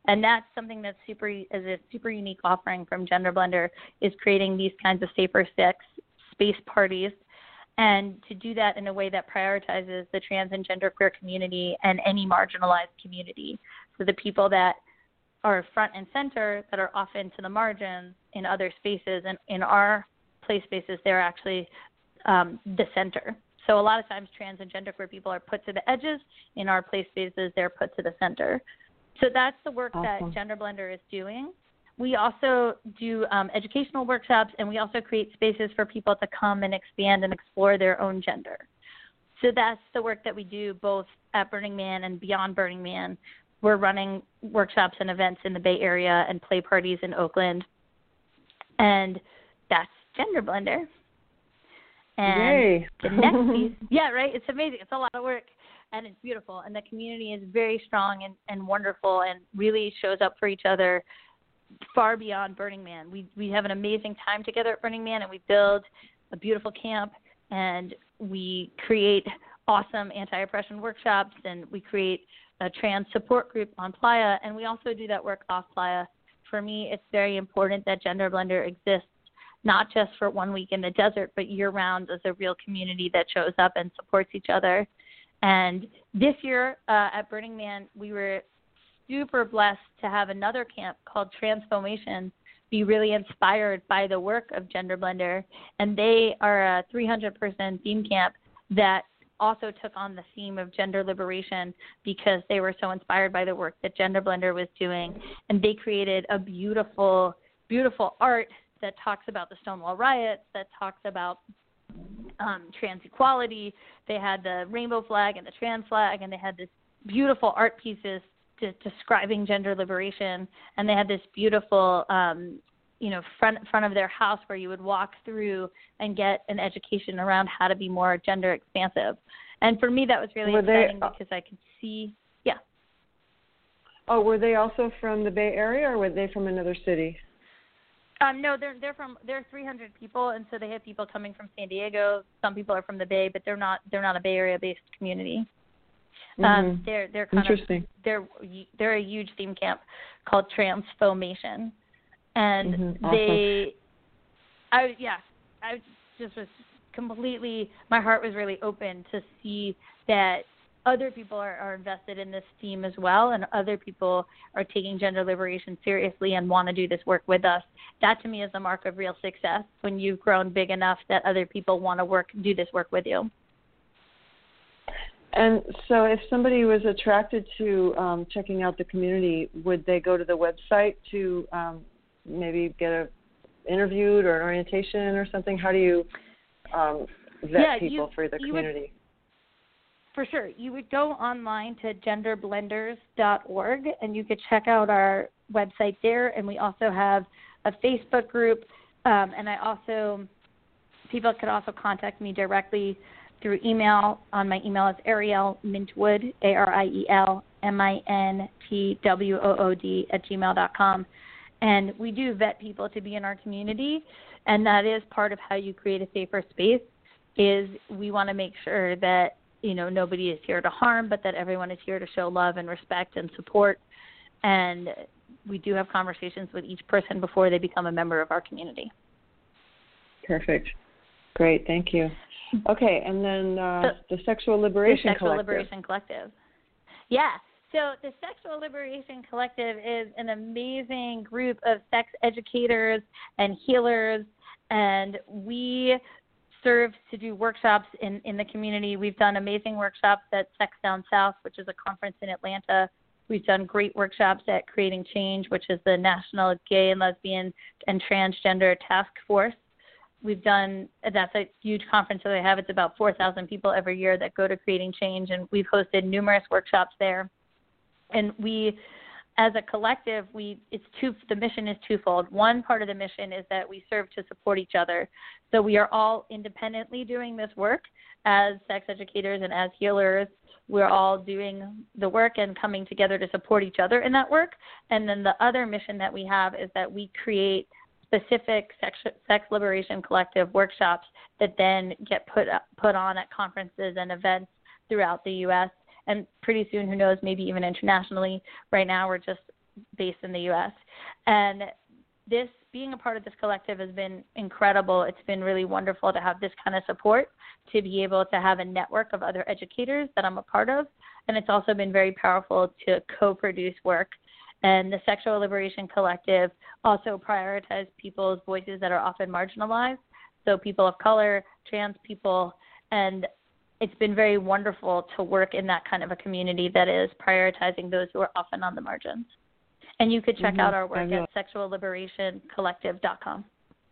And that's something that's super is a super unique offering from Gender Blender, is creating these kinds of safer sex space parties, and to do that in a way that prioritizes the trans and genderqueer community and any marginalized community. So the people that are front and center, that are often to the margins in other spaces, and in our play spaces, they're actually um, the center. So a lot of times trans and genderqueer people are put to the edges. In our play spaces, they're put to the center. So that's the work awesome. that Gender Blender is doing. We also do um, educational workshops, and we also create spaces for people to come and expand and explore their own gender. So that's the work that we do both at Burning Man and beyond Burning Man. We're running workshops and events in the Bay Area and play parties in Oakland. And that's Gender Blender. And Yay. the next piece, yeah, right? It's amazing. It's a lot of work, and it's beautiful. And the community is very strong and, and wonderful, and really shows up for each other far beyond Burning Man. We we have an amazing time together at Burning Man, and we build a beautiful camp, and we create awesome anti-oppression workshops, and we create a trans support group on Playa, and we also do that work off Playa. For me, it's very important that Gender Blender exists not just for one week in the desert, but year-round as a real community that shows up and supports each other. And this year uh, at Burning Man, we were super blessed to have another camp called Transformation be really inspired by the work of Gender Blender. And they are a three hundred person theme camp that also took on the theme of gender liberation because they were so inspired by the work that Gender Blender was doing. And they created a beautiful, beautiful art that talks about the Stonewall riots, that talks about um, trans equality. They had the rainbow flag and the trans flag, and they had this beautiful art pieces to, describing gender liberation. And they had this beautiful, um, you know, front front of their house where you would walk through and get an education around how to be more gender expansive. And for me, that was really were exciting they, uh, because I could see, yeah. Oh, were they also from the Bay Area, or were they from another city? Um, no, they're they're from they're three hundred people, and so they have people coming from San Diego. Some people are from the Bay, but they're not they're not a Bay Area based community. Mm-hmm. Um, they're they're kind Interesting. of they're they're a huge theme camp called Transformation, and mm-hmm. awesome. they, I yeah, I just was completely, my heart was really open to see that other people are, are invested in this theme as well, and other people are taking gender liberation seriously and want to do this work with us. That to me is the mark of real success, when you've grown big enough that other people want to work, do this work with you. And so if somebody was attracted to um, checking out the community, would they go to the website to um, maybe get a, interviewed or an orientation or something? How do you um, vet yeah, people you, for the community? Would, for sure. You would go online to gender blenders dot org, and you could check out our website there. And we also have a Facebook group. Um, and I also, people could also contact me directly through email. On my email is Ariel Mintwood, A R I E L M I N T W O O D at gmail dot com. And we do vet people to be in our community, and that is part of how you create a safer space, is we want to make sure that, you know, nobody is here to harm, but that everyone is here to show love and respect and support. And we do have conversations with each person before they become a member of our community. Perfect. Great. Thank you. Okay. And then uh, the, the Sexual Liberation the Sexual Collective. Liberation Collective. Yeah. So the Sexual Liberation Collective is an amazing group of sex educators and healers, and we serve to do workshops in, in the community. We've done amazing workshops at Sex Down South, which is a conference in Atlanta. We've done great workshops at Creating Change, which is the National Gay and Lesbian and Transgender Task Force. We've done, that's a huge conference that they have. It's about four thousand people every year that go to Creating Change, and we've hosted numerous workshops there. And we, as a collective, we it's two. The mission is twofold. One part of the mission is that we serve to support each other. So we are all independently doing this work as sex educators and as healers. We're all doing the work and coming together to support each other in that work. And then the other mission that we have is that we create specific sex, sex liberation collective workshops that then get put up, put on at conferences and events throughout the U S and pretty soon, who knows, maybe even internationally. Right now we're just based in the U S. And this being a part of this collective has been incredible. It's been really wonderful to have this kind of support, to be able to have a network of other educators that I'm a part of. And it's also been very powerful to co-produce work. And the Sexual Liberation Collective also prioritizes people's voices that are often marginalized, so people of color, trans people, and it's been very wonderful to work in that kind of a community that is prioritizing those who are often on the margins. And you could check mm-hmm. out our work yeah. at sexual liberation collective dot com.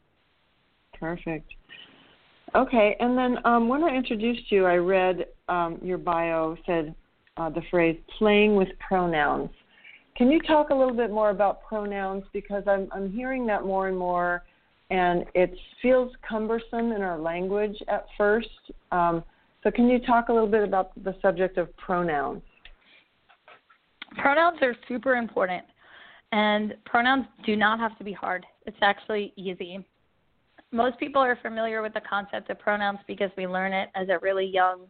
Perfect. Okay, and then um, when I introduced you, I read um, your bio said uh, the phrase "playing with pronouns." Can you talk a little bit more about pronouns, because I'm I'm hearing that more and more, and it feels cumbersome in our language at first. Um, so can you talk a little bit about the subject of pronouns? Pronouns are super important, and pronouns do not have to be hard. It's actually easy. Most people are familiar with the concept of pronouns because we learn it as a really young,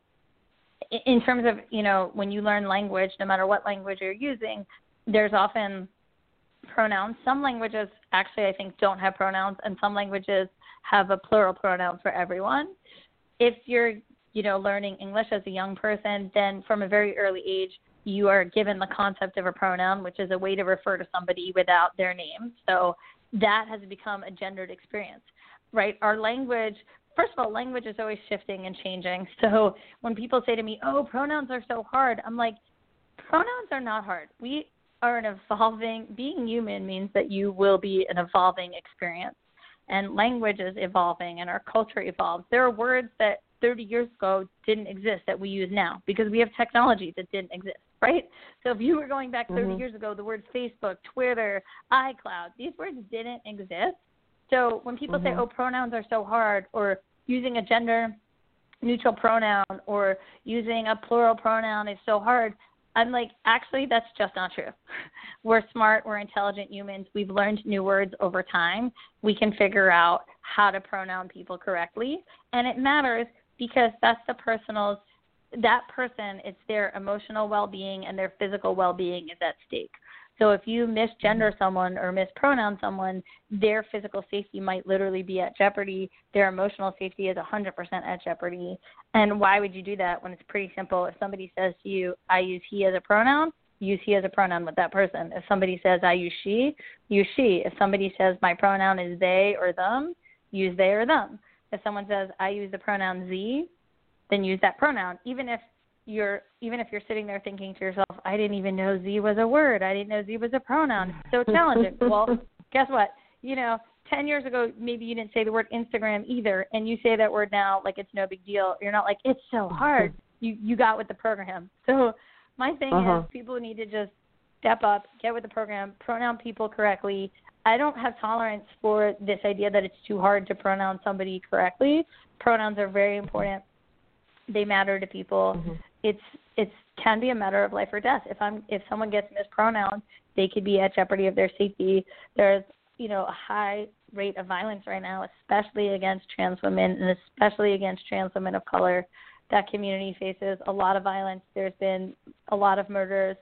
in terms of, you know, when you learn language, no matter what language you're using, there's often pronouns. Some languages actually, I think, don't have pronouns, and some languages have a plural pronoun for everyone. If you're, you know, learning English as a young person, then from a very early age, you are given the concept of a pronoun, which is a way to refer to somebody without their name. So that has become a gendered experience, right? Our language, first of all, language is always shifting and changing. So when people say to me, oh, pronouns are so hard, I'm like, pronouns are not hard. We are an evolving, being human means that you will be an evolving experience. And language is evolving, and our culture evolves. There are words that thirty years ago didn't exist that we use now because we have technology that didn't exist, right? So if you were going back thirty mm-hmm. years ago, the words Facebook, Twitter, iCloud, these words didn't exist. So when people mm-hmm. say, oh, pronouns are so hard, or using a gender-neutral pronoun or using a plural pronoun is so hard, I'm like, actually, that's just not true. We're smart. We're intelligent humans. We've learned new words over time. We can figure out how to pronoun people correctly. And it matters because that's the personal's, that person, it's their emotional well-being and their physical well-being is at stake. So if you misgender someone or mispronoun someone, their physical safety might literally be at jeopardy. Their emotional safety is one hundred percent at jeopardy. And why would you do that when it's pretty simple? If somebody says to you, I use he as a pronoun, use he as a pronoun with that person. If somebody says, I use she, use she. If somebody says my pronoun is they or them, use they or them. If someone says, I use the pronoun Z, then use that pronoun. Even if you're even if you're sitting there thinking to yourself, I didn't even know Z was a word. I didn't know Z was a pronoun. It's so challenging. Well, guess what? You know, ten years ago, maybe you didn't say the word Instagram either, and you say that word now like it's no big deal. You're not like, it's so hard. You you got with the program. So my thing uh-huh. is people need to just step up, get with the program, pronoun people correctly. I don't have tolerance for this idea that it's too hard to pronoun somebody correctly. Pronouns are very important. They matter to people. Mm-hmm. It's it's can be a matter of life or death. If I'm if someone gets mispronounced, they could be at jeopardy of their safety. There's you know a high rate of violence right now, especially against trans women and especially against trans women of color. That community faces a lot of violence. There's been a lot of murders,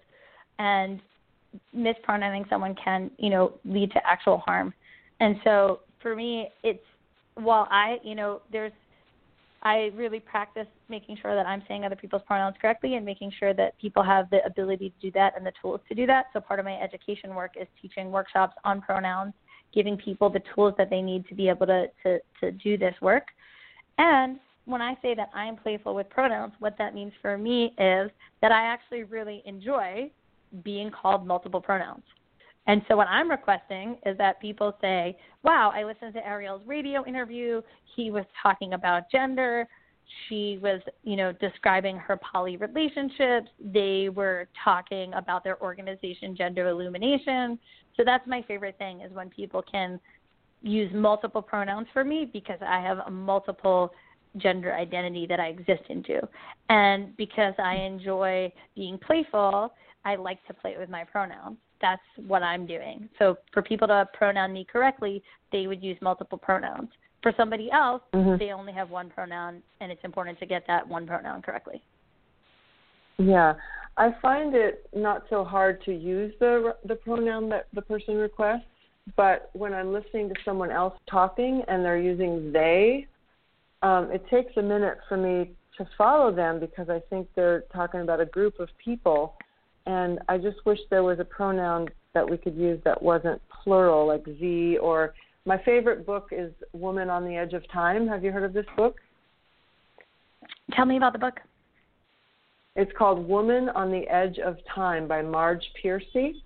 and mispronouncing someone can you know lead to actual harm. And so for me, it's while I you know there's I really practice making sure that I'm saying other people's pronouns correctly and making sure that people have the ability to do that and the tools to do that. So part of my education work is teaching workshops on pronouns, giving people the tools that they need to be able to, to, to do this work. And when I say that I'm playful with pronouns, what that means for me is that I actually really enjoy being called multiple pronouns. And so what I'm requesting is that people say, wow, I listened to Ariel's radio interview. He was talking about gender. She was, you know, describing her poly relationships. They were talking about their organization, Gender Illumination. So that's my favorite thing is when people can use multiple pronouns for me because I have a multiple gender identity that I exist into. And because I enjoy being playful, I like to play with my pronouns. That's what I'm doing. So for people to pronoun me correctly, they would use multiple pronouns. For somebody else, mm-hmm. they only have one pronoun, and it's important to get that one pronoun correctly. Yeah. I find it not so hard to use the the pronoun that the person requests, but when I'm listening to someone else talking and they're using they, um, it takes a minute for me to follow them because I think they're talking about a group of people, and I just wish there was a pronoun that we could use that wasn't plural, like Z. Or my favorite book is Woman on the Edge of Time. Have you heard of this book? Tell me about the book. It's called Woman on the Edge of Time by Marge Piercy.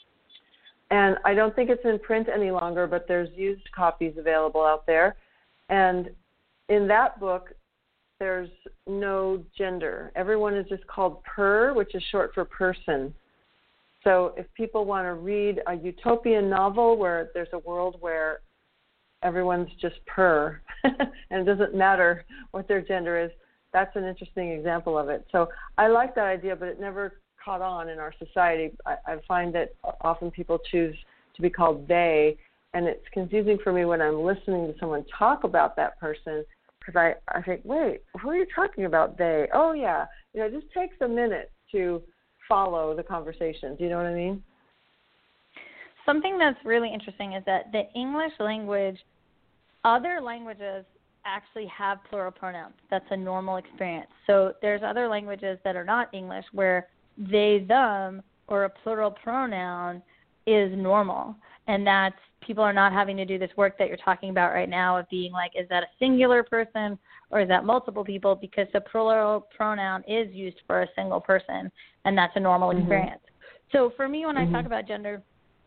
And I don't think it's in print any longer, but there's used copies available out there. And in that book, there's no gender. Everyone is just called per, which is short for person. So if people want to read a utopian novel where there's a world where everyone's just per and it doesn't matter what their gender is, that's an interesting example of it. So I like that idea, but it never caught on in our society. I, I find that often people choose to be called they, and it's confusing for me when I'm listening to someone talk about that person because I, I think, wait, who are you talking about, they? Oh, yeah. You know, it just takes a minute to follow the conversation. Do you know what I mean? Something that's really interesting is that the English language, other languages actually have plural pronouns. That's a normal experience. So there's other languages that are not English where they, them, or a plural pronoun is normal. And that's people are not having to do this work that you're talking about right now of being like, is that a singular person or is that multiple people? Because the plural pronoun is used for a single person, and that's a normal mm-hmm. experience. So for me, when mm-hmm. I talk about gender,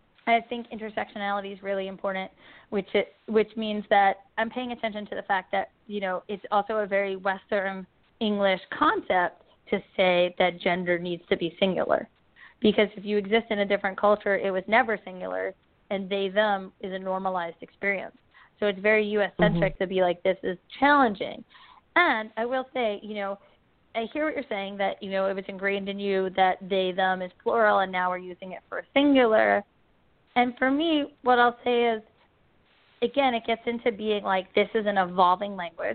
I think intersectionality is really important, which it, which means that I'm paying attention to the fact that, you know, it's also a very Western English concept to say that gender needs to be singular. Because if you exist in a different culture, it was never singular, and they, them is a normalized experience. So it's very U S-centric mm-hmm. to be like, this is challenging. And I will say, you know, I hear what you're saying, that, you know, it was ingrained in you that they, them is plural, and now we're using it for singular. And for me, what I'll say is, again, it gets into being like, this is an evolving language,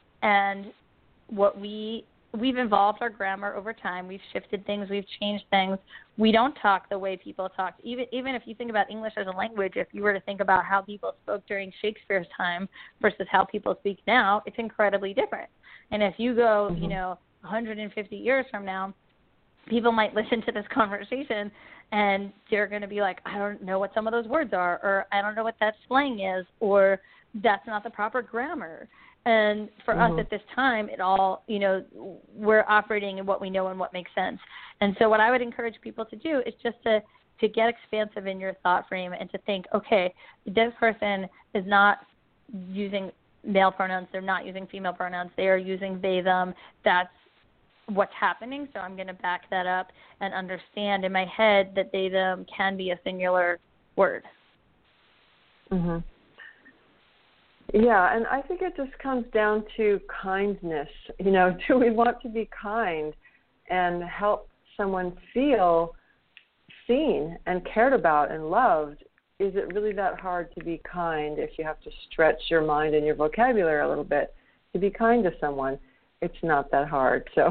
and what we we've evolved our grammar over time. We've shifted things. We've changed things. We don't talk the way people talked. Even even if you think about English as a language, if you were to think about how people spoke during Shakespeare's time versus how people speak now, it's incredibly different. And if you go, mm-hmm. you know, one hundred fifty years from now, people might listen to this conversation and they're going to be like, I don't know what some of those words are, or I don't know what that slang is, or that's not the proper grammar. And for mm-hmm. us at this time, it all, you know, we're operating in what we know and what makes sense. And so what I would encourage people to do is just to, to get expansive in your thought frame and to think, okay, this person is not using male pronouns. They're not using female pronouns. They are using they, them. That's what's happening. So I'm going to back that up and understand in my head that they, them can be a singular word. Mm-hmm. Yeah, and I think it just comes down to kindness. You know, do we want to be kind and help someone feel seen and cared about and loved? Is it really that hard to be kind if you have to stretch your mind and your vocabulary a little bit to be kind to someone? It's not that hard. So,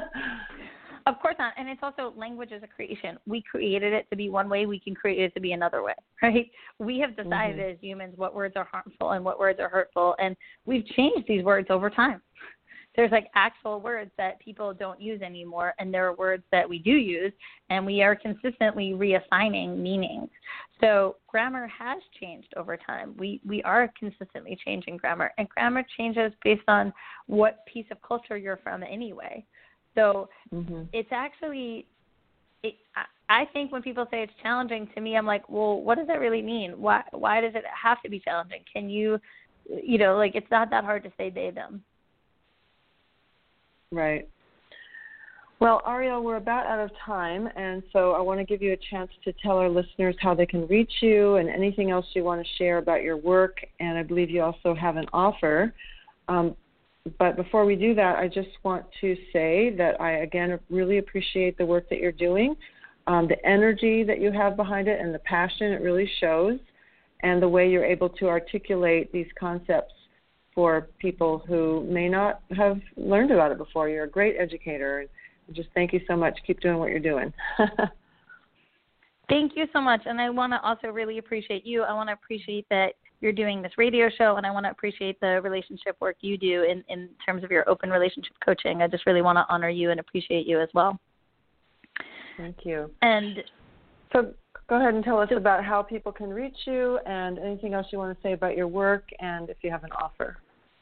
of course not. And it's also language is a creation. We created it to be one way. We can create it to be another way, right? We have decided mm-hmm. as humans what words are harmful and what words are hurtful, and we've changed these words over time. There's like actual words that people don't use anymore, and there are words that we do use, and we are consistently reassigning meanings. So grammar has changed over time. We we are consistently changing grammar, and grammar changes based on what piece of culture you're from anyway. So mm-hmm. it's actually, it, I think when people say it's challenging, to me, I'm like, well, what does that really mean? Why why does it have to be challenging? Can you, you know, like it's not that hard to say they, them. Right. Well, Ariel, we're about out of time, and so I want to give you a chance to tell our listeners how they can reach you and anything else you want to share about your work, and I believe you also have an offer. Um, but before we do that, I just want to say that I, again, really appreciate the work that you're doing, um, the energy that you have behind it and the passion it really shows, and the way you're able to articulate these concepts for people who may not have learned about it before. You're a great educator. just thank you so much. Keep doing what you're doing. Thank you so much. And I want to also really appreciate you. I want to appreciate that you're doing this radio show, and I want to appreciate the relationship work you do in, in terms of your open relationship coaching. I just really want to honor you and appreciate you as well. Thank you. And so go ahead and tell us about how people can reach you and anything else you want to say about your work and if you have an offer.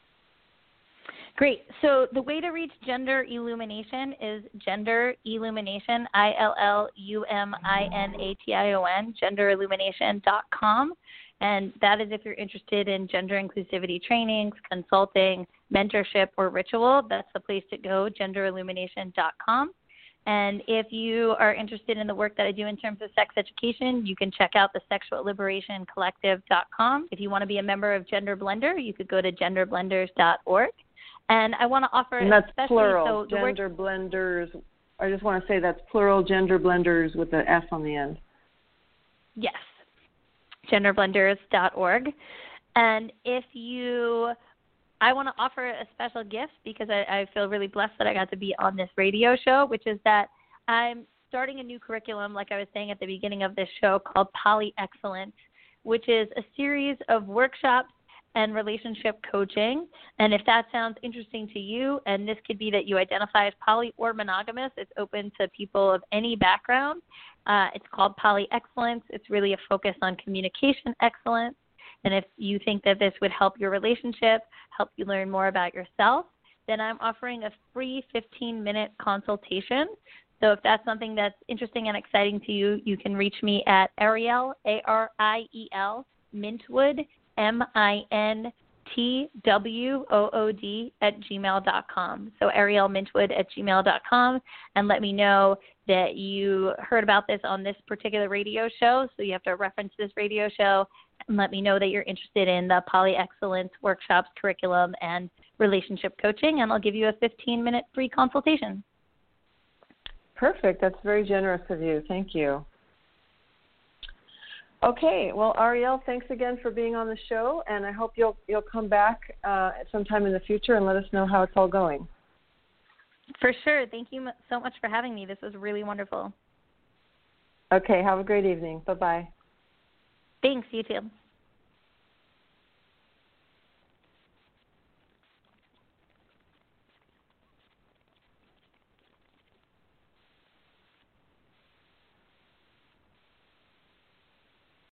Great. So the way to reach Gender Illumination is Gender Illumination, I L L U M I N A T I O N, gender illumination dot com. And that is if you're interested in gender inclusivity trainings, consulting, mentorship, or ritual. That's the place to go, gender illumination dot com. And if you are interested in the work that I do in terms of sex education, you can check out the sexual liberation collective dot com. If you want to be a member of Gender Blender, you could go to gender blenders dot org. And I want to offer, and that's especially plural, so the Gender work, Blenders. I just want to say that's plural, Gender Blenders with the S on the end. Yes, gender blenders dot org. And if you, I want to offer a special gift because I, I feel really blessed that I got to be on this radio show, which is that I'm starting a new curriculum, like I was saying at the beginning of this show, called Poly Excellence, which is a series of workshops and relationship coaching. And if that sounds interesting to you, and this could be that you identify as poly or monogamous, it's open to people of any background. Uh, it's called Poly Excellence. It's really a focus on communication excellence. And if you think that this would help your relationship, help you learn more about yourself, then I'm offering a free fifteen-minute consultation. So if that's something that's interesting and exciting to you, you can reach me at Ariel, A R I E L, Mintwood, M I N T W O O D at gmail dot com. So Ariel Mintwood at gmail dot com, and let me know that you heard about this on this particular radio show. So you have to reference this radio show and let me know that you're interested in the Poly Excellence workshops, curriculum, and relationship coaching, and I'll give you a fifteen-minute free consultation. Perfect. That's very generous of you. Thank you. Okay, well, Ariel, thanks again for being on the show, and I hope you'll you'll come back uh, at some time in the future and let us know how it's all going. For sure. Thank you so much for having me. This was really wonderful. Okay, have a great evening. Bye-bye. Thanks, you too.